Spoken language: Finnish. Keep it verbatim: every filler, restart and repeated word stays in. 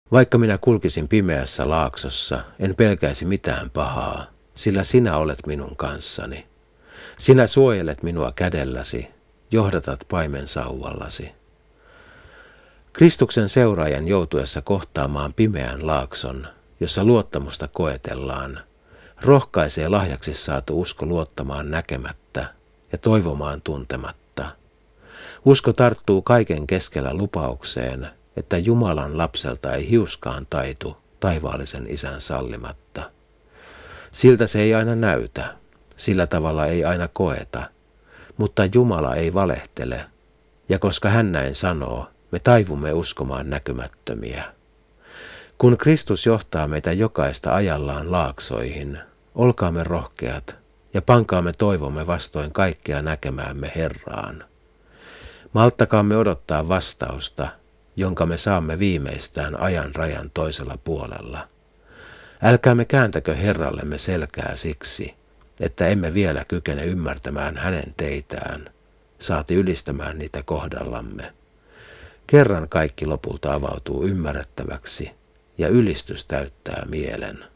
Vaikka minä kulkisin pimeässä laaksossa, en pelkäisi mitään pahaa, sillä sinä olet minun kanssani. Sinä suojelet minua kädelläsi, johdatat paimen sauvallasi. Kristuksen seuraajan joutuessa kohtaamaan pimeän laakson, jossa luottamusta koetellaan, rohkaisee lahjaksi saatu usko luottamaan näkemättä ja toivomaan tuntematta. Usko tarttuu kaiken keskellä lupaukseen, että Jumalan lapselta ei hiuskaan taitu taivaallisen Isän sallimatta. Siltä se ei aina näytä, sillä tavalla ei aina koeta, mutta Jumala ei valehtele, ja koska hän näin sanoo, me taivumme uskomaan näkymättömiä. Kun Kristus johtaa meitä jokaista ajallaan laaksoihin, olkaamme rohkeat ja pankaamme toivomme vastoin kaikkea näkemäämme Herraan. Malttakaamme odottaa vastausta, jonka me saamme viimeistään ajan rajan toisella puolella. Älkäämme kääntäkö Herrallemme selkää siksi, että emme vielä kykene ymmärtämään hänen teitään, saati ylistämään niitä kohdallamme. Kerran kaikki lopulta avautuu ymmärrettäväksi ja ylistys täyttää mielen.